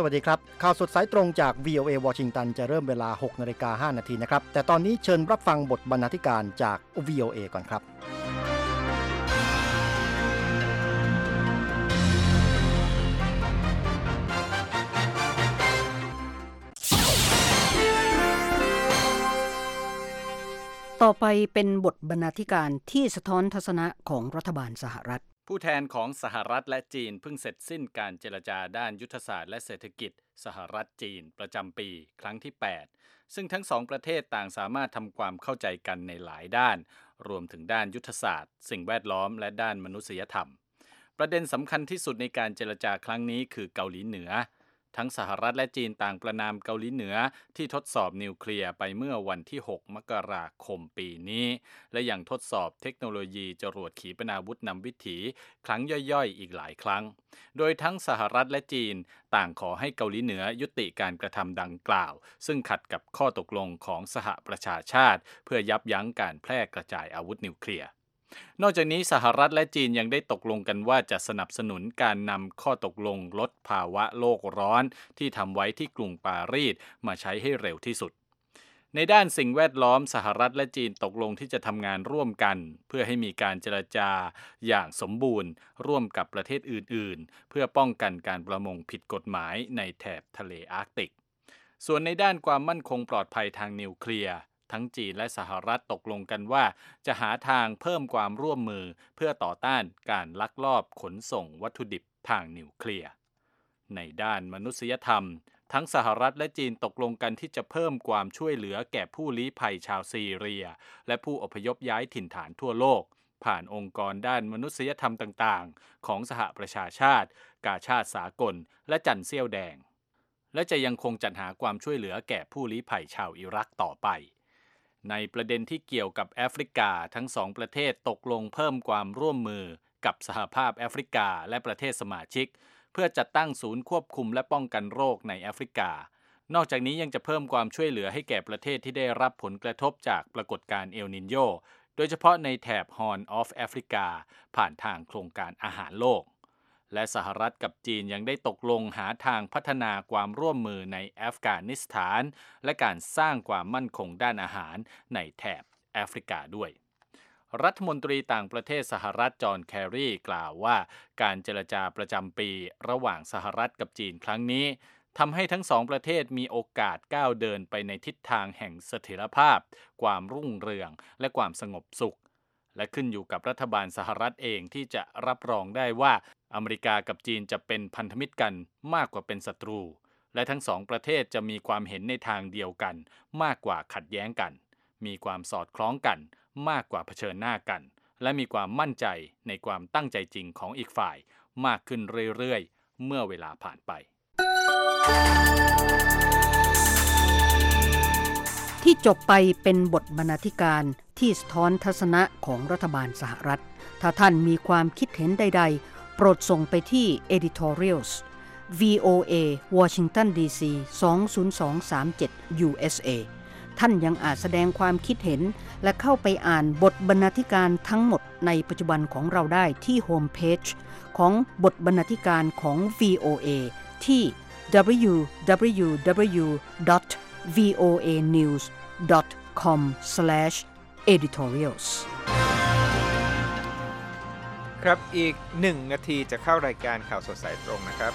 วัสดีครับข่าวสดสายตรงจาก VOA วอชิงตันจะเริ่มเวลา 6:05 น.นะครับแต่ตอนนี้เชิญรับฟังบทบรรณาธิการจาก VOA ก่อนครับต่อไปเป็นบทบรรณาธิการที่สะท้อนทัศนะของรัฐบาลสหรัฐผู้แทนของสหรัฐและจีนเพิ่งเสร็จสิ้นการเจรจาด้านยุทธศาสตร์และเศรษฐกิจสหรัฐจีนประจำปีครั้งที่ 8 ซึ่งทั้งสองประเทศต่างสามารถทำความเข้าใจกันในหลายด้านรวมถึงด้านยุทธศาสตร์สิ่งแวดล้อมและด้านมนุษยธรรมประเด็นสำคัญที่สุดในการเจรจาครั้งนี้คือเกาหลีเหนือทั้งสหรัฐและจีนต่างประณามเกาหลีเหนือที่ทดสอบนิวเคลียร์ไปเมื่อวันที่ 6 มกราคมปีนี้และยังทดสอบเทคโนโลยีจรวดขีปนาวุธนำวิถีครั้งย่อยๆอีกหลายครั้งโดยทั้งสหรัฐและจีนต่างขอให้เกาหลีเหนือยุติการกระทำดังกล่าวซึ่งขัดกับข้อตกลงของสหประชาชาติเพื่อยับยั้งการแพร่กระจายอาวุธนิวเคลียร์นอกจากนี้สหรัฐและจีนยังได้ตกลงกันว่าจะสนับสนุนการนำข้อตกลงลดภาวะโลกร้อนที่ทำไว้ที่กรุงปารีสมาใช้ให้เร็วที่สุดในด้านสิ่งแวดล้อมสหรัฐและจีนตกลงที่จะทำงานร่วมกันเพื่อให้มีการเจรจาอย่างสมบูรณ์ร่วมกับประเทศอื่นๆเพื่อป้องกันการประมงผิดกฎหมายในแถบทะเลอาร์กติกส่วนในด้านความมั่นคงปลอดภัยทางนิวเคลียร์ทั้งจีนและสหรัฐตกลงกันว่าจะหาทางเพิ่มความร่วมมือเพื่อต่อต้านการลักลอบขนส่งวัตถุดิบทางนิวเคลียร์ในด้านมนุษยธรรมทั้งสหรัฐและจีนตกลงกันที่จะเพิ่มความช่วยเหลือแก่ผู้ลี้ภัยชาวซีเรียและผู้อพยพย้ายถิ่นฐานทั่วโลกผ่านองค์กรด้านมนุษยธรรมต่างๆของสหประชาชาติกาชาดสากลและจันเสี้ยวแดงและจะยังคงจัดหาความช่วยเหลือแก่ผู้ลี้ภัยชาวอิรักต่อไปในประเด็นที่เกี่ยวกับแอฟริกาทั้งสองประเทศตกลงเพิ่มความร่วมมือกับสหภาพแอฟริกาและประเทศสมาชิกเพื่อจัดตั้งศูนย์ควบคุมและป้องกันโรคในแอฟริกานอกจากนี้ยังจะเพิ่มความช่วยเหลือให้แก่ประเทศที่ได้รับผลกระทบจากปรากฏการณ์เอลนิโญโดยเฉพาะในแถบ Horn of Africa ผ่านทางโครงการอาหารโลกและสหรัฐกับจีนยังได้ตกลงหาทางพัฒนาความร่วมมือในอัฟกานิสถานและการสร้างความมั่นคงด้านอาหารในแถบแอฟริกาด้วยรัฐมนตรีต่างประเทศสหรัฐจอห์นแครีกล่าวว่าการเจรจาประจำปีระหว่างสหรัฐกับจีนครั้งนี้ทำให้ทั้งสองประเทศมีโอกาสก้าวเดินไปในทิศทางแห่งเสถียรภาพความรุ่งเรืองและความสงบสุขและขึ้นอยู่กับรัฐบาลสหรัฐเองที่จะรับรองได้ว่าอเมริกากับจีนจะเป็นพันธมิตรกันมากกว่าเป็นศัตรูและทั้งสองประเทศจะมีความเห็นในทางเดียวกันมากกว่าขัดแย้งกันมีความสอดคล้องกันมากกว่าเผชิญหน้ากันและมีความมั่นใจในความตั้งใจจริงของอีกฝ่ายมากขึ้นเรื่อยๆเมื่อเวลาผ่านไปที่จบไปเป็นบทบรรณาธิการที่สะท้อนทัศนะของรัฐบาลสหรัฐถ้าท่านมีความคิดเห็นใดๆโปรดส่งไปที่ editorials VOA Washington DC 20237 USA ท่านยังอาจแสดงความคิดเห็นและเข้าไปอ่านบทบรรณาธิการทั้งหมดในปัจจุบันของเราได้ที่โฮมเพจของบทบรรณาธิการของ VOA ที่ www.voanews.com/editorials ครับอีก1 นาทีจะเข้ารายการข่าวสดสายตรงนะครับ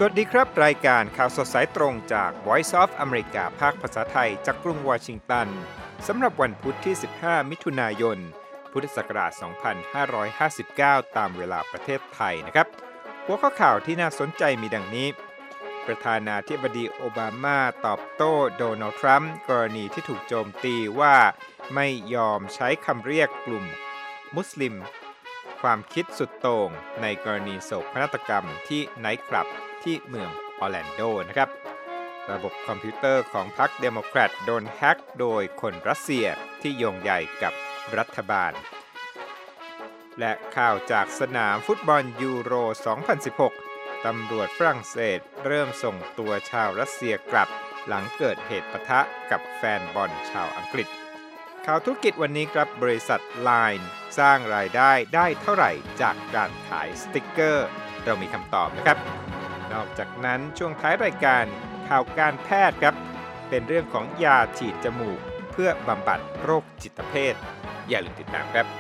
วัสดีครับรายการข่าวสดสายตรงจาก Voice of America ภาคภาษาไทยจากกรุงวอชิงตันสำหรับวันพุธที่ 15 มิถุนายน พุทธศักราช 2559 ตามเวลาประเทศไทยนะครับหัวข้อข่าวที่น่าสนใจมีดังนี้ประธานาธิบดีโอบามาตอบโต้โดนัลด์ทรัมป์กรณีที่ถูกโจมตีว่าไม่ยอมใช้คำเรียกกลุ่มมุสลิมความคิดสุดโต่งในกรณีโศกนาฏกรรมที่ไนท์คลับที่เมืองออร์แลนโดนะครับระบบคอมพิวเตอร์ของพรรคเดโมแครตโดนแฮ็กโดยคนรัสเซียที่โยงใหญ่กับรัฐบาลและข่าวจากสนามฟุตบอลยูโร 2016 ตำรวจฝรั่งเศสเริ่มส่งตัวชาวรัสเซียกลับหลังเกิดเหตุปะทะกับแฟนบอลชาวอังกฤษข่าวธุรกิจวันนี้ครับบริษัท LINE สร้างรายได้เท่าไหร่จากการขายสติกเกอร์เรามีคำตอบนะครับนอกจากนั้นช่วงท้ายรายการข่าวการแพทย์ครับเป็นเรื่องของยาฉีดจมูกเพื่อบำบัดโรคจิตเภทอย่าลืมติดตามครับ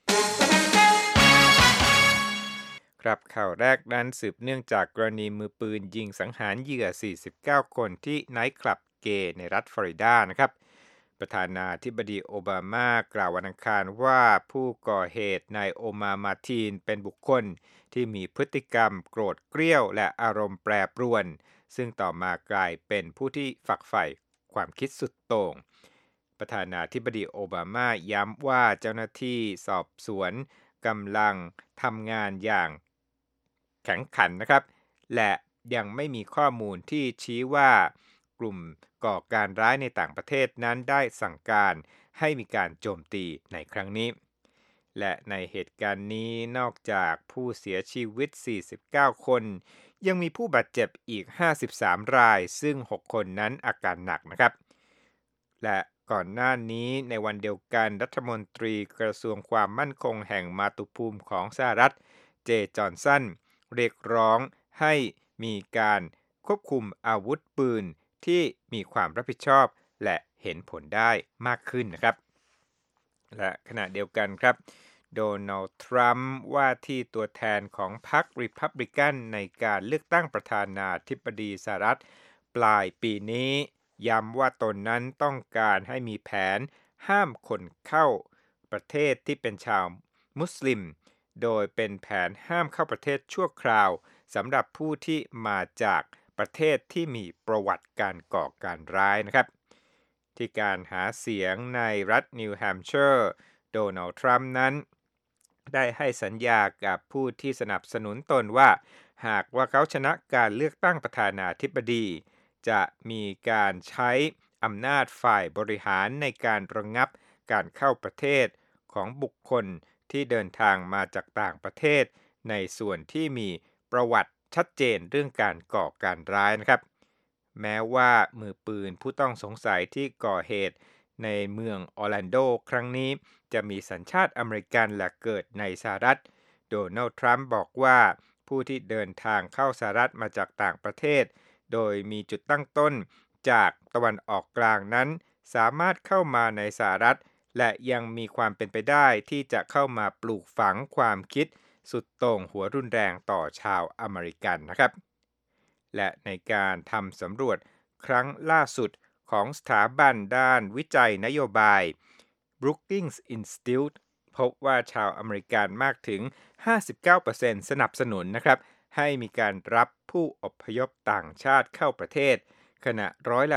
ครับข่าวแรกนั้นสืบเนื่องจากกรณีมือปืนยิงสังหารเหยื่อ49 คนที่ไนท์คลับเกย์ในรัฐฟลอริดานะครับประธานาธิบดีโอบามากล่าววันอังคารว่าผู้ก่อเหตุนายโอมามาร์ทีนเป็นบุคคลที่มีพฤติกรรมโกรธเกรี้ยวและอารมณ์แปรปรวนซึ่งต่อมากลายเป็นผู้ที่ฝักใฝ่ความคิดสุดโต่งประธานาธิบดีโอบามาย้ำว่าเจ้าหน้าที่สอบสวนกำลังทำงานอย่างแข็งขันนะครับและยังไม่มีข้อมูลที่ชี้ว่ากลุ่มก่อการร้ายในต่างประเทศนั้นได้สั่งการให้มีการโจมตีในครั้งนี้และในเหตุการณ์นี้นอกจากผู้เสียชีวิต49 คนยังมีผู้บาดเจ็บอีก53 รายซึ่ง6 คนนั้นอาการหนักนะครับและก่อนหน้านี้ในวันเดียวกันรัฐมนตรีกระทรวงความมั่นคงแห่งมาตุภูมิของสหรัฐเจจอห์นสันเรียกร้องให้มีการควบคุมอาวุธปืนที่มีความรับผิดชอบและเห็นผลได้มากขึ้นนะครับและขณะเดียวกันครับโดนัลด์ทรัมป์ว่าที่ตัวแทนของพรรครีพับลิกันในการเลือกตั้งประธานาธิบดีสหรัฐปลายปีนี้ย้ำว่าตนนั้นต้องการให้มีแผนห้ามคนเข้าประเทศที่เป็นชาวมุสลิมโดยเป็นแผนห้ามเข้าประเทศชั่วคราวสำหรับผู้ที่มาจากประเทศที่มีประวัติการก่อการร้ายนะครับที่การหาเสียงในรัฐนิวแฮมป์เชอร์โดนัลด์ทรัมป์นั้นได้ให้สัญญากับผู้ที่สนับสนุนตนว่าหากว่าเขาชนะการเลือกตั้งประธานาธิบดีจะมีการใช้อำนาจฝ่ายบริหารในการระงับการเข้าประเทศของบุคคลที่เดินทางมาจากต่างประเทศในส่วนที่มีประวัติชัดเจนเรื่องการก่อการร้ายนะครับแม้ว่ามือปืนผู้ต้องสงสัยที่ก่อเหตุในเมืองออร์แลนโดครั้งนี้จะมีสัญชาติอเมริกันและเกิดในสหรัฐโดนัลด์ทรัมป์บอกว่าผู้ที่เดินทางเข้าสหรัฐมาจากต่างประเทศโดยมีจุดตั้งต้นจากตะวันออกกลางนั้นสามารถเข้ามาในสหรัฐและยังมีความเป็นไปได้ที่จะเข้ามาปลูกฝังความคิดสุดโต่งหัวรุนแรงต่อชาวอเมริกันนะครับและในการทำสำรวจครั้งล่าสุดของสถาบันด้านวิจัยนโยบาย Brookings Institute พบว่าชาวอเมริกันมากถึง 59% สนับสนุนนะครับให้มีการรับผู้อพยพต่างชาติเข้าประเทศขณะ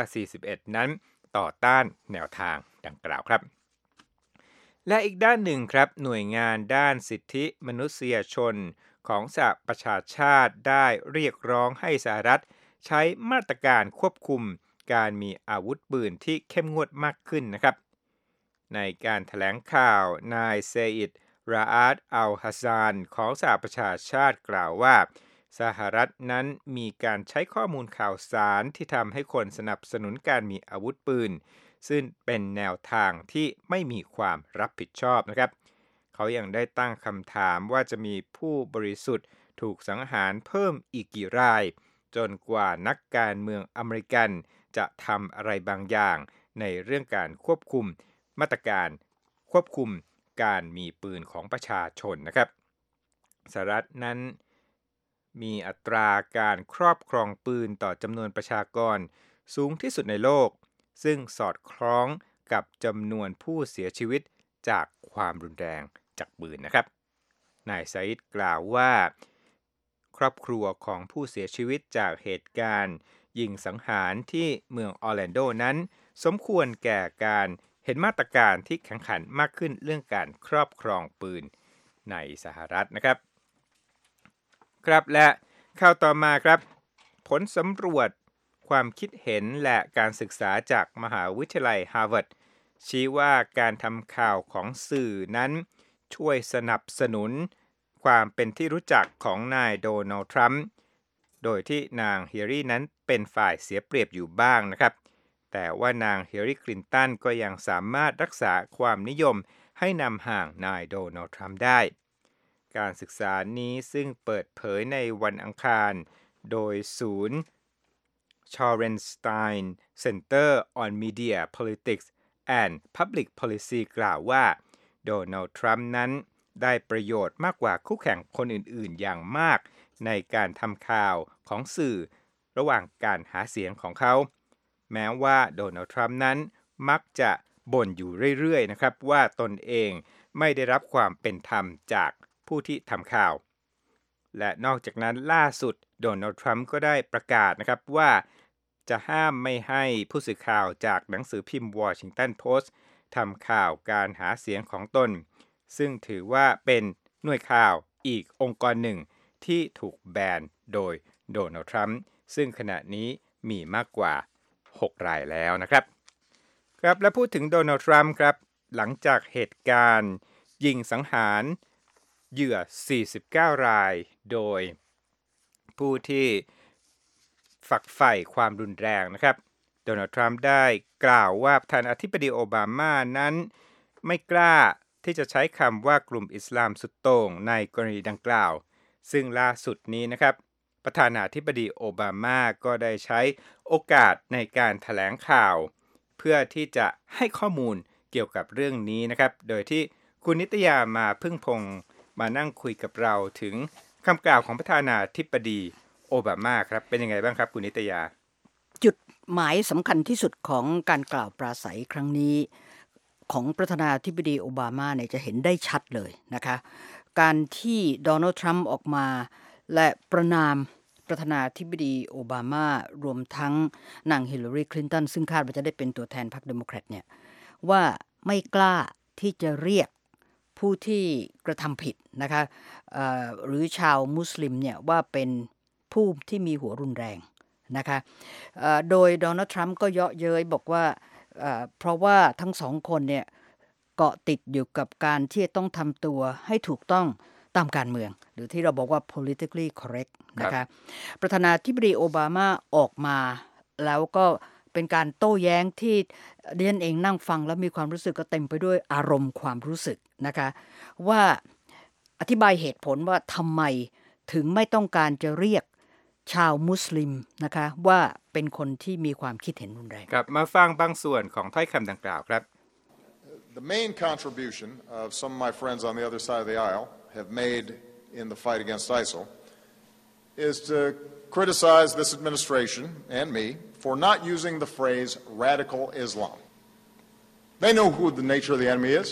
41%นั้นต่อต้านแนวทางดังกล่าวครับและอีกด้านหนึ่งครับหน่วยงานด้านสิทธิมนุษยชนของสหประชาชาติได้เรียกร้องให้สหรัฐใช้มาตรการควบคุมการมีอาวุธปืนที่เข้มงวดมากขึ้นนะครับในการแถลงข่าวนายเซอิดราอาดอัลฮัสซานของสหประชาชาติกล่าวว่าสหรัฐนั้นมีการใช้ข้อมูลข่าวสารที่ทำให้คนสนับสนุนการมีอาวุธปืนซึ่งเป็นแนวทางที่ไม่มีความรับผิดชอบนะครับเขายังได้ตั้งคำถามว่าจะมีผู้บริสุทธิ์ถูกสังหารเพิ่มอีกกี่รายจนกว่านักการเมืองอเมริกันจะทำอะไรบางอย่างในเรื่องการควบคุมมาตรการควบคุมการมีปืนของประชาชนนะครับสหรัฐนั้นมีอัตราการครอบครองปืนต่อจำนวนประชากรสูงที่สุดในโลกซึ่งสอดคล้องกับจำนวนผู้เสียชีวิตจากความรุนแรงจากปืนนะครับนายซาอิดกล่าวว่าครอบครัวของผู้เสียชีวิตจากเหตุการณ์ยิงสังหารที่เมืองออร์แลนโดนั้นสมควรแก่การเห็นมาตรการที่แข็งขันมากขึ้นเรื่องการครอบครองปืนในสหรัฐนะครับครับและข่าวต่อมาครับผลสำรวจความคิดเห็นและการศึกษาจากมหาวิทยาลัยฮาร์วาร์ดชี้ว่าการทำข่าวของสื่อนั้นช่วยสนับสนุนความเป็นที่รู้จักของนายโดนัลด์ทรัมป์โดยที่นางฮิลลารีนั้นเป็นฝ่ายเสียเปรียบอยู่บ้างนะครับแต่ว่านางฮิลลารีคลินตันก็ยังสามารถรักษาความนิยมให้นำห่างนายโดนัลด์ทรัมป์ได้การศึกษานี้ซึ่งเปิดเผยในวันอังคารโดยศูนย์ Shorenstein Center on Media Politics and Public Policy กล่าวว่าโดนัลด์ทรัมป์นั้นได้ประโยชน์มากกว่าคู่แข่งคนอื่นๆอย่างมากในการทำข่าวของสื่อระหว่างการหาเสียงของเขาแม้ว่าโดนัลด์ทรัมป์นั้นมักจะบ่นอยู่เรื่อยๆนะครับว่าตนเองไม่ได้รับความเป็นธรรมจากผู้ที่ทำข่าวและนอกจากนั้นล่าสุดโดนัลด์ทรัมป์ก็ได้ประกาศนะครับว่าจะห้ามไม่ให้ผู้สื่อข่าวจากหนังสือพิมพ์วอชิงตันโพสต์ทำข่าวการหาเสียงของตนซึ่งถือว่าเป็นหน่วยข่าวอีกองค์กรหนึ่งที่ถูกแบนโดยโดนัลด์ทรัมป์ซึ่งขณะนี้มีมากกว่า6 รายแล้วนะครับครับและพูดถึงโดนัลด์ทรัมป์ครับหลังจากเหตุการณ์ยิงสังหารเหยื่อ49 รายโดยผู้ที่ฝักใฝ่ความรุนแรงนะครับโดนัลด์ทรัมป์ได้กล่าวว่าประธานาธิบดีโอบามานั้นไม่กล้าที่จะใช้คำว่ากลุ่มอิสลามสุดโต่งในกรณีดังกล่าวซึ่งล่าสุดนี้นะครับประธานาธิบดีโอบามาก็ได้ใช้โอกาสในการแถลงข่าวเพื่อที่จะให้ข้อมูลเกี่ยวกับเรื่องนี้นะครับโดยที่คุณนิตยามาพึ่งพงมานั่งคุยกับเราถึงคำกล่าวของประธานาธิบดีโอบามาครับเป็นยังไงบ้างครับคุณนิตยาจุดหมายสำคัญที่สุดของการกล่าวปราศัยครั้งนี้ของประธานาธิบดีโอบามาเนี่ยจะเห็นได้ชัดเลยนะคะการที่โดนัลด์ทรัมป์ออกมาและประณามประธานาธิบดีโอบามารวมทั้งนางฮิลลารีคลินตันซึ่งคาดว่าจะได้เป็นตัวแทนพรรคเดโมแครตเนี่ยว่าไม่กล้าที่จะเรียกผู้ที่กระทำผิดนะคะหรือชาวมุสลิมเนี่ยว่าเป็นผู้ที่มีหัวรุนแรงนะคะโดยโดนัลด์ทรัมป์ก็เยาะเย้ยบอกว่าเพราะว่าทั้งสองคนเนี่ยเกาะติดอยู่กับการที่ต้องทำตัวให้ถูกต้องตามการเมืองหรือที่เราบอกว่า politically correct นะคะประธานาธิบดีโอบามาออกมาแล้วก็เป็นการโต้แย้งที่ดิฉันเองนั่งฟังแล้วมีความรู้สึกก็เต็มไปด้วยอารมณ์ความรู้สึกนะคะว่าอธิบายเหตุผลว่าทำไมถึงไม่ต้องการจะเรียกชาวมุสลิมนะคะว่าเป็นคนที่มีความคิดเห็นรุนแรงครับมาฟังบางส่วนของถ้อยคำดังกล่าวครับ The main contribution of some of my friends on the other side of the aisle have made in the fight against ISIL is to criticize this administration and me for not using the phrase radical Islam. They know who the nature of the enemy is.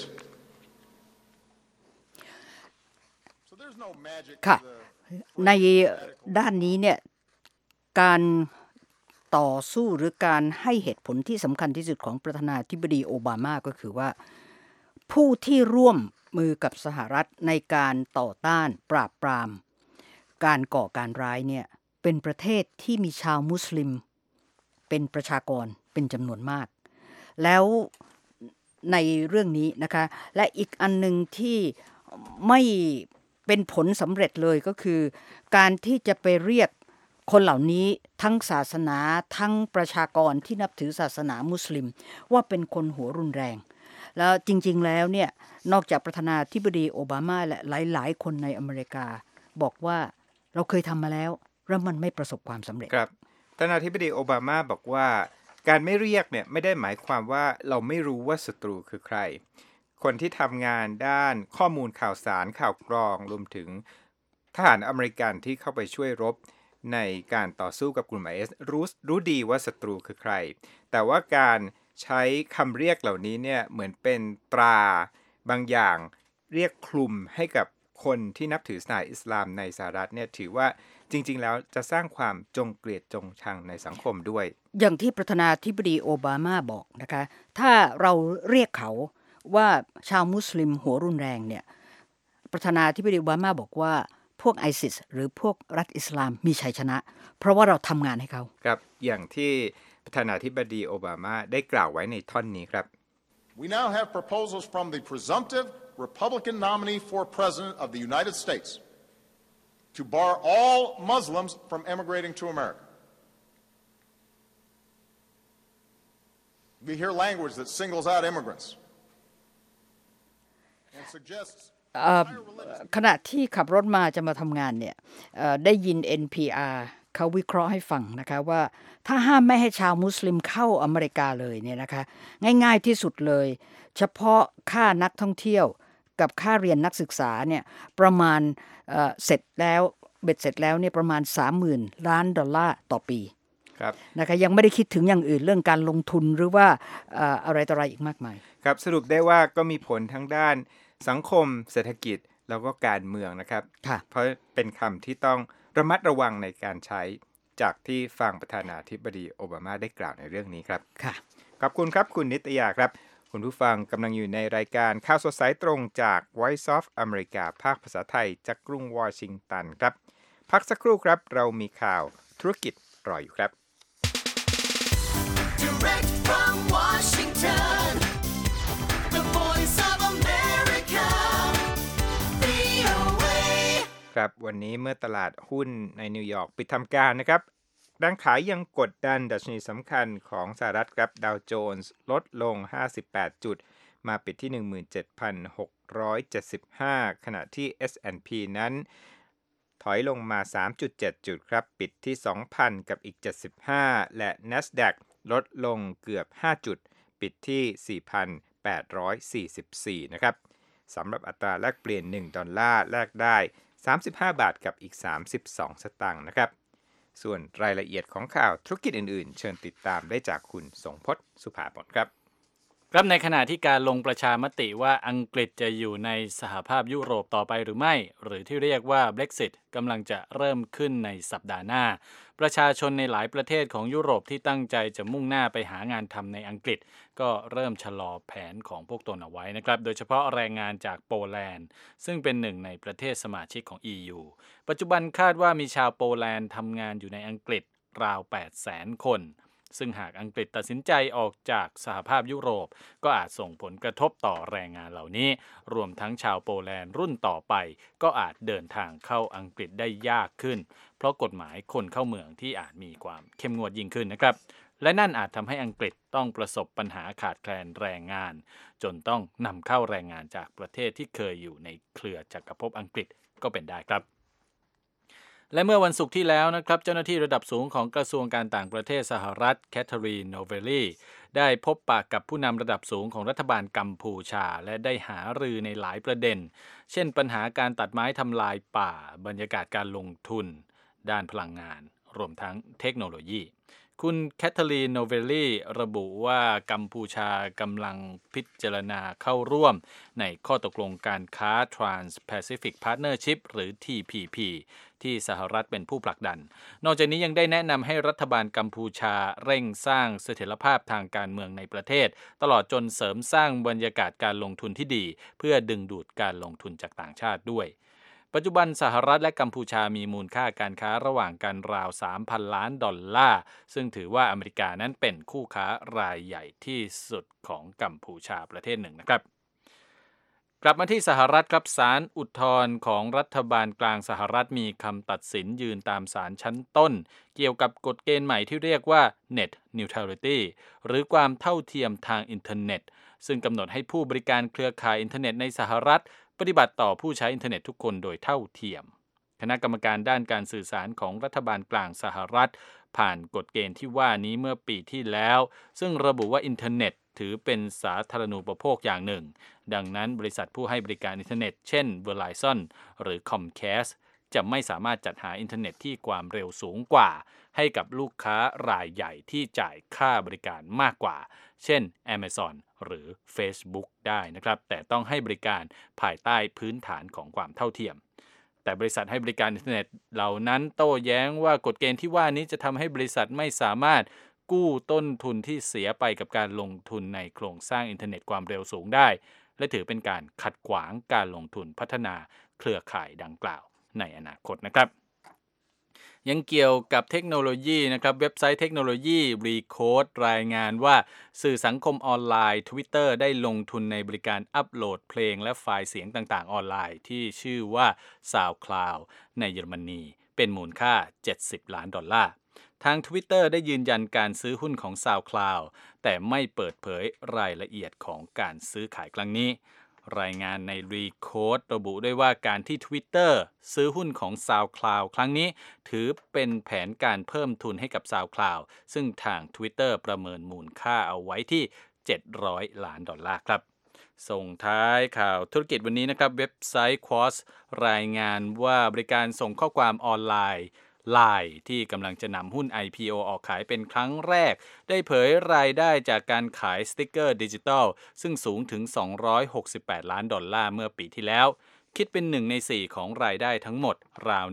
So there's no magic to the ในด้านนี้เนี่ยการต่อสู้หรือการให้เหตุผลที่สำคัญที่สุดของประธานาธิบดีโอบามาก็คือว่าผู้ที่ร่วมมือกับสหรัฐในการต่อต้านปราบปรามการก่อการร้ายเนี่ยเป็นประเทศที่มีชาวมุสลิมเป็นประชากรเป็นจำนวนมากแล้วในเรื่องนี้นะคะและอีกอันนึงที่ไม่เป็นผลสำเร็จเลยก็คือการที่จะไปเรียกคนเหล่านี้ทั้งศาสนาทั้งประชากรที่นับถือศาสนามุสลิมว่าเป็นคนหัวรุนแรงแล้วจริงๆแล้วเนี่ยนอกจากประธานาธิบดีโอบามาและหลายๆคนในอเมริกาบอกว่าเราเคยทำมาแล้วมันไม่ประสบความสำเร็จครับประธานาธิบดีโอบามาบอกว่าการไม่เรียกเนี่ยไม่ได้หมายความว่าเราไม่รู้ว่าศัตรูคือใครคนที่ทำงานด้านข้อมูลข่าวสารข่าวกรองรวมถึงทหารอเมริกันที่เข้าไปช่วยรบในการต่อสู้กับกลุ่ม IS รู้ดีว่าศัตรูคือใครแต่ว่าการใช้คำเรียกเหล่านี้เนี่ยเหมือนเป็นตราบางอย่างเรียกคลุมให้กับคนที่นับถือศาสนาอิสลามในสหรัฐเนี่ยถือว่าจริงๆแล้วจะสร้างความจงเกลียดจงชังในสังคมด้วยอย่างที่ประธานาธิบดีโอบามาบอกนะคะถ้าเราเรียกเขาว่าชาวมุสลิมหัวรุนแรงเนี่ยประธานาธิบดีโอบามาบอกว่าพวกไอซิสหรือพวกรัฐอิสลามมีชัยชนะเพราะว่าเราทำงานให้เขาครับอย่างที่ประธานาธิบดีโอบามาได้กล่าวไว้ในท่อนนี้ครับ We now have proposals from the presumptive Republican nominee for President of the United States to bar all Muslims from emigrating to America. We hear language that singles out immigrants and suggests ขณะที่ขับรถมาจะมาทำงานเนี่ยได้ยิน NPR เขาวิเคราะห์ให้ฟังนะคะว่าถ้าห้ามไม่ให้ชาวมุสลิมเข้าอเมริกาเลยเนี่ยนะคะง่ายๆที่สุดเลยเฉพาะค่านักท่องเที่ยวกับค่าเรียนนักศึกษาเนี่ยประมาณเสร็จแล้วเบ็ดเสร็จแล้วเนี่ยประมาณ 30,000 ล้านดอลลาร์ต่อปีนะคะยังไม่ได้คิดถึงอย่างอื่นเรื่องการลงทุนหรือว่าอะไรต่ออะไรอีกมากมายครับสรุปได้ว่าก็มีผลทั้งด้านสังคมเศรษฐกิจแล้วก็การเมืองนะครับเพราะเป็นคำที่ต้องระมัดระวังในการใช้จากที่ฟังประธานาธิบดีโอบามาได้กล่าวในเรื่องนี้ครับขอบคุณครับคุณนิตยาครับคุณผู้ฟังกำลังอยู่ในรายการข่าวสดสายตรงจาก Voice of America ภาคภาษาไทยจากกรุงวอชิงตันครับพักสักครู่ครับเรามีข่าวธุรกิจรออยู่ครับ Direct from Washington, the Voice of America, VOA ครับวันนี้เมื่อตลาดหุ้นในนิวยอร์กปิดทำการนะครับแรงขายยังกดดันดัชนีสำคัญของสหรัฐครับดาวโจนส์ลดลง58จุดมาปิดที่ 17,675 ขณะที่ S&P นั้นถอยลงมา 3.7 จุดครับปิดที่ 2,000 กับอีก75และ NASDAQ ลดลงเกือบ5จุดปิดที่ 4,844 นะครับสำหรับอัตราแลกเปลี่ยน1ดอลลาร์แลกได้35บาทกับอีก32สตางค์นะครับส่วนรายละเอียดของข่าวธุรกิจอื่นๆเชิญติดตามได้จากคุณสงพจน์สุภาพรครับในขณะที่การลงประชามติว่าอังกฤษจะอยู่ในสหภาพยุโรปต่อไปหรือไม่หรือที่เรียกว่า Brexit กำลังจะเริ่มขึ้นในสัปดาห์หน้าประชาชนในหลายประเทศของยุโรปที่ตั้งใจจะมุ่งหน้าไปหางานทำในอังกฤษก็เริ่มชะลอแผนของพวกตนเอาไว้นะครับโดยเฉพาะแรงงานจากโปแลนด์ซึ่งเป็นหนึ่งในประเทศสมาชิกของ EU ปัจจุบันคาดว่ามีชาวโปแลนด์ทำงานอยู่ในอังกฤษราว 800,000 คนซึ่งหากอังกฤษตัดสินใจออกจากสหภาพยุโรปก็อาจส่งผลกระทบต่อแรงงานเหล่านี้รวมทั้งชาวโปแลนด์รุ่นต่อไปก็อาจเดินทางเข้าอังกฤษได้ยากขึ้นเพราะกฎหมายคนเข้าเมืองที่อาจมีความเข้มงวดยิ่งขึ้นนะครับและนั่นอาจทำให้อังกฤษต้องประสบปัญหาขาดแคลนแรงงานจนต้องนำเข้าแรงงานจากประเทศที่เคยอยู่ในเครือจักรภพอังกฤษก็เป็นได้ครับและเมื่อวันศุกร์ที่แล้วนะครับเจ้าหน้าที่ระดับสูงของกระทรวงการต่างประเทศสหรัฐแคทเธอรีน โนเวลลีได้พบปะกับผู้นำระดับสูงของรัฐบาลกัมพูชาและได้หารือในหลายประเด็นเช่นปัญหาการตัดไม้ทำลายป่าบรรยากาศการลงทุนด้านพลังงานรวมทั้งเทคโนโลยีคุณแคทเธอรีน โนเวลลีระบุว่ากัมพูชากำลังพิจารณาเข้าร่วมในข้อตกลงการค้า Trans-Pacific Partnership หรือ TPP ที่สหรัฐเป็นผู้ผลักดันนอกจากนี้ยังได้แนะนำให้รัฐบาลกัมพูชาเร่งสร้างเสถียรภาพทางการเมืองในประเทศตลอดจนเสริมสร้างบรรยากาศการลงทุนที่ดีเพื่อดึงดูดการลงทุนจากต่างชาติด้วยปัจจุบันสหรัฐและกัมพูชามีมูลค่าการค้าระหว่างกันราว $3,000 ล้านซึ่งถือว่าอเมริกานั้นเป็นคู่ค้ารายใหญ่ที่สุดของกัมพูชาประเทศหนึ่งนะครับกลับมาที่สหรัฐครับศาลอุทธรณ์ของรัฐบาลกลางสหรัฐมีคำตัดสินยืนตามศาลชั้นต้นเกี่ยวกับกฎเกณฑ์ใหม่ที่เรียกว่า Net Neutrality หรือความเท่าเทียมทางอินเทอร์เน็ตซึ่งกำหนดให้ผู้บริการเครือข่ายอินเทอร์เน็ตในสหรัฐปฏิบัติต่อผู้ใช้อินเทอร์เน็ตทุกคนโดยเท่าเทียมคณะกรรมการด้านการสื่อสารของรัฐบาลกลางสหรัฐผ่านกฎเกณฑ์ที่ว่านี้เมื่อปีที่แล้วซึ่งระบุว่าอินเทอร์เน็ตถือเป็นสาธารณูปโภคอย่างหนึ่งดังนั้นบริษัทผู้ให้บริการอินเทอร์เน็ตเช่น Verizon หรือ Comcast จะไม่สามารถจัดหาอินเทอร์เน็ตที่ความเร็วสูงกว่าให้กับลูกค้ารายใหญ่ที่จ่ายค่าบริการมากกว่าเช่น Amazon หรือ Facebook ได้นะครับแต่ต้องให้บริการภายใต้พื้นฐานของความเท่าเทียมแต่บริษัทให้บริการอินเทอร์เน็ตเหล่านั้นโต้แย้งว่ากฎเกณฑ์ที่ว่านี้จะทำให้บริษัทไม่สามารถกู้ต้นทุนที่เสียไปกับการลงทุนในโครงสร้างอินเทอร์เน็ตความเร็วสูงได้และถือเป็นการขัดขวางการลงทุนพัฒนาเครือข่ายดังกล่าวในอนาคตนะครับยังเกี่ยวกับเทคโนโลยีนะครับเว็บไซต์เทคโนโลยี Recode รายงานว่าสื่อสังคมออนไลน์ Twitter ได้ลงทุนในบริการอัปโหลดเพลงและไฟล์เสียงต่างๆออนไลน์ที่ชื่อว่า SoundCloud ในเยอรมนีเป็นมูลค่า$70 ล้าน ทาง Twitter ได้ยืนยันการซื้อหุ้นของ SoundCloud แต่ไม่เปิดเผยรายละเอียดของการซื้อขายครั้งนี้รายงานใน Recode ระบุด้วยว่าการที่ Twitter ซื้อหุ้นของ SoundCloud ครั้งนี้ถือเป็นแผนการเพิ่มทุนให้กับ SoundCloud ซึ่งทาง Twitter ประเมินมูลค่าเอาไว้ที่$700 ล้านครับส่งท้ายข่าวธุรกิจวันนี้นะครับเว็บไซต์ Quartz รายงานว่าบริการส่งข้อความออนไลน์LINE ที่กำลังจะนำหุ้น IPO ออกขายเป็นครั้งแรกได้เผยรายได้จากการขายสติ๊กเกอร์ดิจิทัลซึ่งสูงถึง$268 ล้านเมื่อปีที่แล้วคิดเป็น1 ใน 4ของรายได้ทั้งหมดราว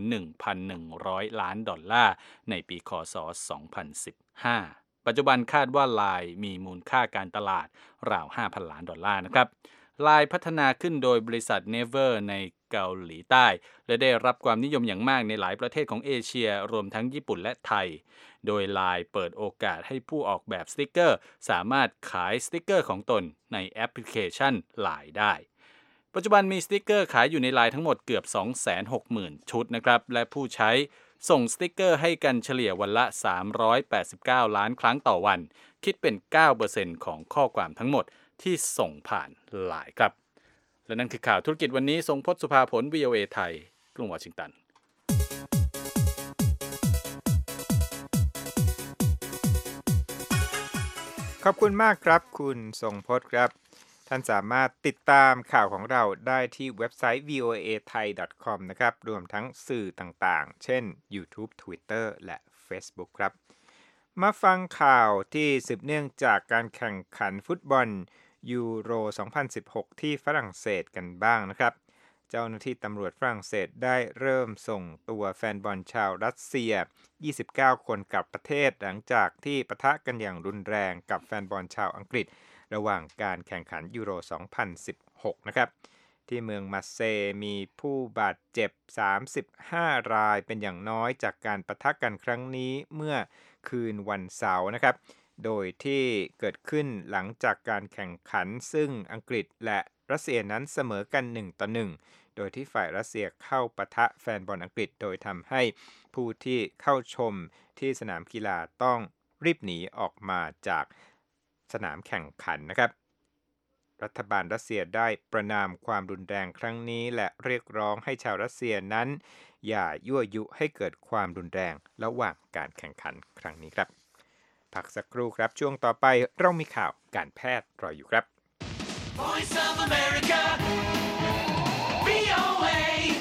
$1,100 ล้านในปีค.ศ. 2015ปัจจุบันคาดว่า LINE มีมูลค่าการตลาดราว $5,000 ล้านนะครับLINE พัฒนาขึ้นโดยบริษัท Naver ในเกาหลีใต้และได้รับความนิยมอย่างมากในหลายประเทศของเอเชียรวมทั้งญี่ปุ่นและไทยโดย LINE เปิดโอกาสให้ผู้ออกแบบสติ๊กเกอร์สามารถขายสติ๊กเกอร์ของตนในแอปพลิเคชัน LINE ได้ปัจจุบันมีสติ๊กเกอร์ขายอยู่ใน LINE ทั้งหมดเกือบ 260,000 ชุดนะครับและผู้ใช้ส่งสติ๊กเกอร์ให้กันเฉลี่ยวันละ389 ล้านครั้งต่อวันคิดเป็น 9% ของข้อความทั้งหมดที่ส่งผ่าน LINE ครับและนั่นคือข่าวธุรกิจวันนี้ทรงพจน์สุภาผล VOA ไทยกรุงวอชิงตันขอบคุณมากครับคุณทรงพจน์ครับท่านสามารถติดตามข่าวของเราได้ที่เว็บไซต์ voathai.com นะครับรวมทั้งสื่อต่างๆเช่น YouTube Twitter และ Facebook ครับมาฟังข่าวที่สืบเนื่องจากการแข่งขันฟุตบอลยูโร 2016 ที่ฝรั่งเศสกันบ้างนะครับเจ้าหน้าที่ตำรวจฝรั่งเศสได้เริ่มส่งตัวแฟนบอลชาวรัสเซีย29 คนกลับประเทศหลังจากที่ปะทะกันอย่างรุนแรงกับแฟนบอลชาวอังกฤษระหว่างการแข่งขันยูโร 2016 นะครับที่เมืองมาร์เซย์มีผู้บาดเจ็บ35 รายเป็นอย่างน้อยจากการปะทะกันครั้งนี้เมื่อคืนวันเสาร์นะครับโดยที่เกิดขึ้นหลังจากการแข่งขันซึ่งอังกฤษและรัสเซียนั้นเสมอกัน1-1โดยที่ฝ่ายรัสเซียเข้าปะทะแฟนบอลอังกฤษโดยทำให้ผู้ที่เข้าชมที่สนามกีฬาต้องรีบหนีออกมาจากสนามแข่งขันนะครับรัฐบาลรัสเซียได้ประณามความรุนแรงครั้งนี้และเรียกร้องให้ชาวรัสเซียนั้นอย่ายั่วยุให้เกิดความรุนแรงระหว่างการแข่งขันครั้งนี้ครับพักสักครู่ครับช่วงต่อไปเรามีข่าวการแพทย์รออยู่ครับ Voice of America, VOA,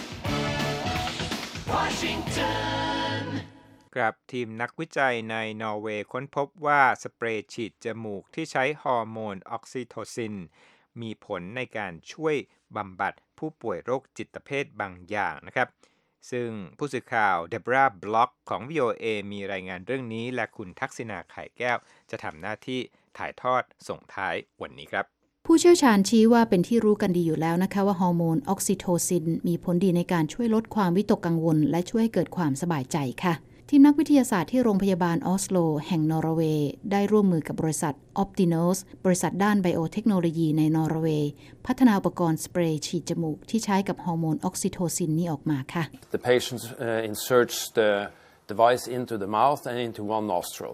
Washington. ครับทีมนักวิจัยในนอร์เวย์ค้นพบว่าสเปรย์ฉีดจมูกที่ใช้ฮอร์โมนออกซิโทซินมีผลในการช่วยบำบัดผู้ป่วยโรคจิตเภทบางอย่างนะครับซึ่งผู้สื่อข่าวเดบราบล็อกของ VOA มีรายงานเรื่องนี้และคุณทักษิณาไข่แก้วจะทำหน้าที่ถ่ายทอดส่งท้ายวันนี้ครับผู้เชี่ยวชาญชี้ว่าเป็นที่รู้กันดีอยู่แล้วนะคะว่าฮอร์โมนออกซิโทซินมีผลดีในการช่วยลดความวิตกกังวลและช่วยให้เกิดความสบายใจค่ะทีมนักวิทยาศาสตร์ที่โรงพยาบาลออสโลแห่งนอร์เวย์ได้ร่วมมือกับบริษัท Optinos บริษัทด้านไบโอเทคโนโลยีในนอร์เวย์พัฒนาอุปกรณ์สเปรย์ฉีดจมูกที่ใช้กับฮอร์โมนออกซิโทซินนี้ออกมาค่ะ The patient inserts the device into the mouth and into one nostril.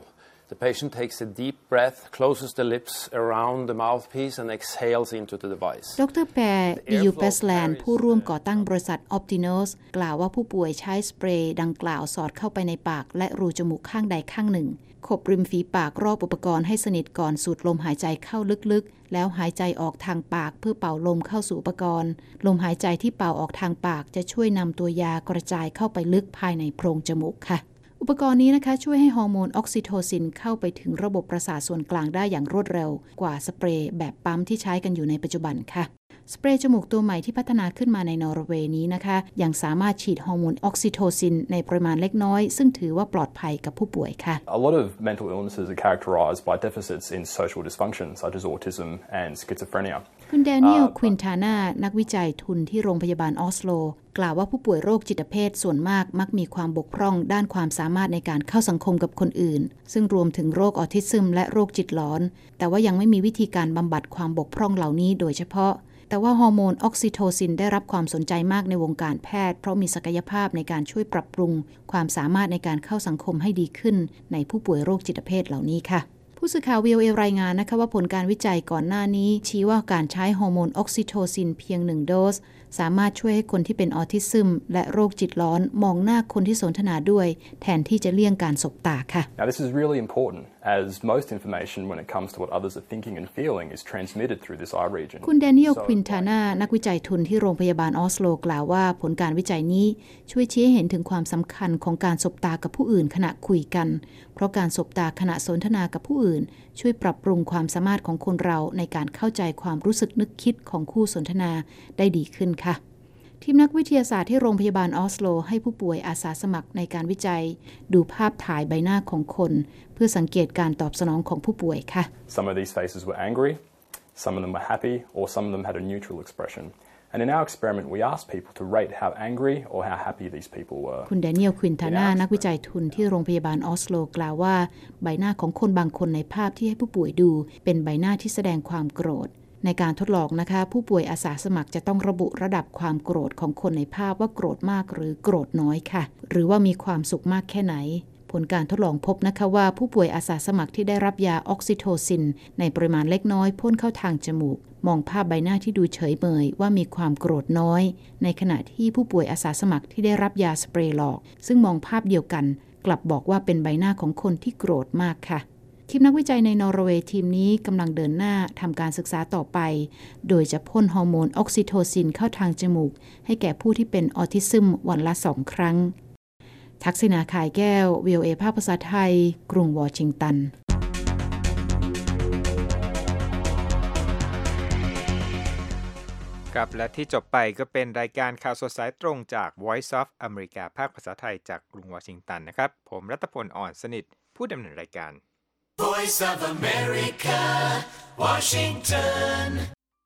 The patient takes a deep breath, closes the lips around the mouthpiece and exhales into the device. ดร. แปร์ EU Bestland ผู้ร่วมก่อตั้งบริษัท Optinos กล่าวว่าผู้ป่วยใช้สเปรย์ดังกล่าวสอดเข้าไปในปากและรูจมูกข้างใดข้างหนึ่งขบริมฝีปากรอบอุปกรณ์ให้สนิทก่อนสูดลมหายใจเข้าลึกๆแล้วหายใจออกทางปากเพื่อเป่าลมเข้าสู่อุปกรณ์ลมหายใจที่เป่าออกทางปากจะช่วยนำตัวยากระจายเข้าไปลึกภายในโพรงจมูกค่ะอุปกรณ์นี้นะคะช่วยให้ฮอร์โมนออกซิโทซินเข้าไปถึงระบบประสาทส่วนกลางได้อย่างรวดเร็วกว่าสเปรย์แบบปั๊มที่ใช้กันอยู่ในปัจจุบันค่ะสเปรย์จมูกตัวใหม่ที่พัฒนาขึ้นมาในนอร์เวย์นี้นะคะยังสามารถฉีดฮอร์โมนออกซิโทซินในปริมาณเล็กน้อยซึ่งถือว่าปลอดภัยกับผู้ป่วยค่ะ A lot of mental illnesses are characterized by deficits in social dysfunction such as autism and schizophrenia. คุณแดเนียล ควินทาน่านักวิจัยทุนที่โรงพยาบาลออสโลกล่าวว่าผู้ป่วยโรคจิตเภทส่วนมากมักมีความบกพร่องด้านความสามารถในการเข้าสังคมกับคนอื่นซึ่งรวมถึงโรคออทิซึมและโรคจิตหลอนแต่ว่ายังไม่มีวิธีการบำบัดความบกพร่องเหล่านี้โดยเฉพาะแต่ว่าฮอร์โมนออกซิโทซินได้รับความสนใจมากในวงการแพทย์เพราะมีศักยภาพในการช่วยปรับปรุงความสามารถในการเข้าสังคมให้ดีขึ้นในผู้ป่วยโรคจิตเภทเหล่านี้ค่ะผู้สื่อข่าว VOA รายงานนะคะว่าผลการวิจัยก่อนหน้านี้ชี้ว่าการใช้ฮอร์โมนออกซิโทซินเพียง1โดสสามารถช่วยให้คนที่เป็นออทิซึมและโรคจิตร้อนมองหน้าคนที่สนทนาด้วยแทนที่จะเลี่ยงการสบตาค่ะ Now this is really important as most information when it comes to what others are thinking and feeling is transmitted through this eye region คุณแดเนียล ควินทาน่านักวิจัยทุนที่โรงพยาบาลออสโลกล่าวว่าผลการวิจัยนี้ช่วยชี้ให้เห็นถึงความสำคัญของการสบตากับผู้อื่นขณะคุยกันเพราะการสบตาขณะสนทนากับผู้อื่นช่วยปรับปรุงความสามารถของคนเราในการเข้าใจความรู้สึกนึกคิดของคู่สนทนาได้ดีขึ้นค่ะทีมนักวิทยาศาสตร์ที่โรงพยาบาลออสโลให้ผู้ป่วยอาสาสมัครในการวิจัยดูภาพถ่ายใบหน้าของคนเพื่อสังเกตการตอบสนองของผู้ป่วยค่ะ Some of these faces were angry, some of them were happy, or some of them had a neutral expression. And in our experiment, we asked people to rate how angry or how happy these people were. คุณแดเนียล ควินทาน่านักวิจัยทุนที่โรงพยาบาลออสโลกล่าวว่าใบหน้าของคนบางคนในภาพที่ให้ผู้ป่วยดูเป็นใบหน้าที่แสดงความโกรธในการทดลองนะคะผู้ป่วยอาสาสมัครจะต้องระบุระดับความโกรธของคนในภาพว่าโกรธมากหรือโกรธน้อยค่ะหรือว่ามีความสุขมากแค่ไหนผลการทดลองพบนะคะว่าผู้ป่วยอาสาสมัครที่ได้รับยาออกซิโทซินในปริมาณเล็กน้อยพ่นเข้าทางจมูกมองภาพใบหน้าที่ดูเฉยเมยว่ามีความโกรธน้อยในขณะที่ผู้ป่วยอาสาสมัครที่ได้รับยาสเปรย์หลอกซึ่งมองภาพเดียวกันกลับบอกว่าเป็นใบหน้าของคนที่โกรธมากค่ะทีมนักวิจัยในนอร์เวย์ทีมนี้กำลังเดินหน้าทำการศึกษาต่อไปโดยจะพ่นฮอร์โมนออกซิโทซินเข้าทางจมูกให้แก่ผู้ที่เป็นออทิซึมวันละ2 ครั้งทักษิณา ข่ายแก้ว VOA ภาคภาษาไทยกรุงวอชิงตันครับและที่จบไปก็เป็นรายการข่าวสดสายตรงจาก Voice of America ภาคภาษาไทยจากกรุงวอชิงตันนะครับผมรัตพล อ่อนสนิทผู้ดำเนินรายการ Voice of America, Washington.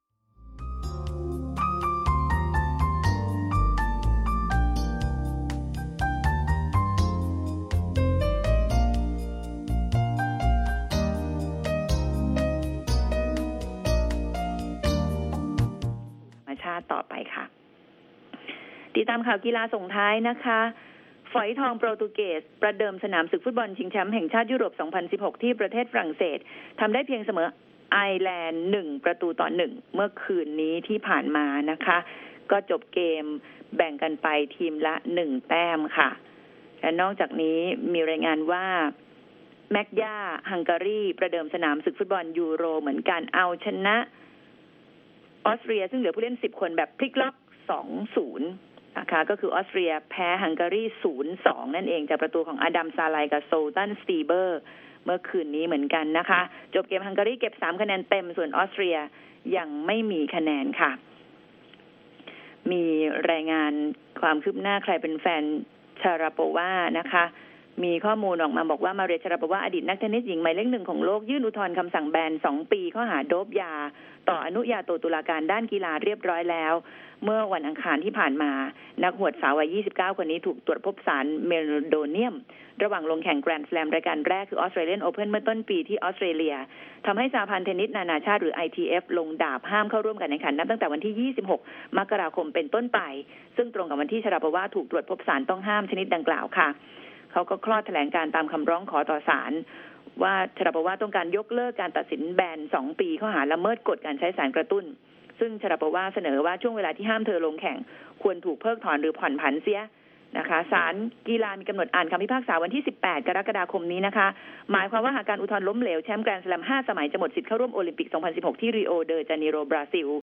ชาติต่อไปค่ะติดตามข่าวกีฬาส่งท้ายนะคะฝอยทองโปรตุเกสประเดิมสนามศึกฟุตบอลชิงแชมป์แห่งชาติยุโรป 2016 ที่ประเทศฝรั่งเศสทำได้เพียงเสมอไอร์แลนด์1-1เมื่อคืนนี้ที่ผ่านมานะคะก็จบเกมแบ่งกันไปทีมละ1แต้มค่ะและนอกจากนี้มีรายงานว่าแมกย่าฮังการีประเดิมสนามศึกฟุตบอลยูโรเหมือนกันเอาชนะออสเตรียซึ่งเหลือผู้เล่น10 คนแบบพลิกล็อก 2-0 นะคะก็คือออสเตรียแพ้ฮังการี 0-2 นั่นเองจากประตูของอดัมซาไลกับโซลตันสตีเบอร์เมื่อคืนนี้เหมือนกันนะคะจบเกมฮังการีเก็บ3คะแนนเต็มส่วนออสเตรียยังไม่มีคะแนนค่ะมีรายงานความคืบหน้าใครเป็นแฟนชาราโปวานะคะมีข้อมูลออกมาบอกว่ามาเรียชาราโปวาอดีตนักเทนนิสหญิงหมายเลข 1ของโลกยื่นอุทธรณ์คำสั่งแบน2 ปีข้อหาโดปยาต่ออนุญาโตตุลาการด้านกีฬาเรียบร้อยแล้วเมื่อวันอังคารที่ผ่านมานักหวดสาววัย29คนนี้ถูกตรวจพบสารเมลโดเนียมระหว่างลงแข่งแกรนด์สแลมรายการแรกคือออสเตรเลียนโอเพ่นเมื่อต้นปีที่ออสเตรเลียทำให้สหพันธ์เทนนิสนานาชาติหรือ ITF ลงดาบห้ามเข้าร่วมการแข่งขันนับตั้งแต่วันที่26 มกราคมเป็นต้นไปซึ่งตรงกับวันที่ชาราโปวาถูกตรวจพบสารต้องห้ามชนิดดังกล่าวค่ะเขาก็คลอดแถลงการตามคำร้องขอต่อศาลว่าชาราโปวาต้องการยกเลิกการตัดสินแบน2 ปีข้อหาละเมิดกฎการใช้สารกระตุ้นซึ่งชาราโปวาเสนอว่าช่วงเวลาที่ห้ามเธอลงแข่งควรถูกเพิกถอนหรือผ่อนผันเสียนะคะศาลกีฬามีกำหนดอ่านคำพิพากษาวันที่18 กรกฎาคมนี้นะคะหมายความว่าหากการอุทธรณ์ล้มเหลวแชมป์แกรนด์สแลม5 สมัยจะหมดสิทธิ์เข้าร่วมโอลิมปิก 2016 ที่ริโอเดจาเนโร บราซิล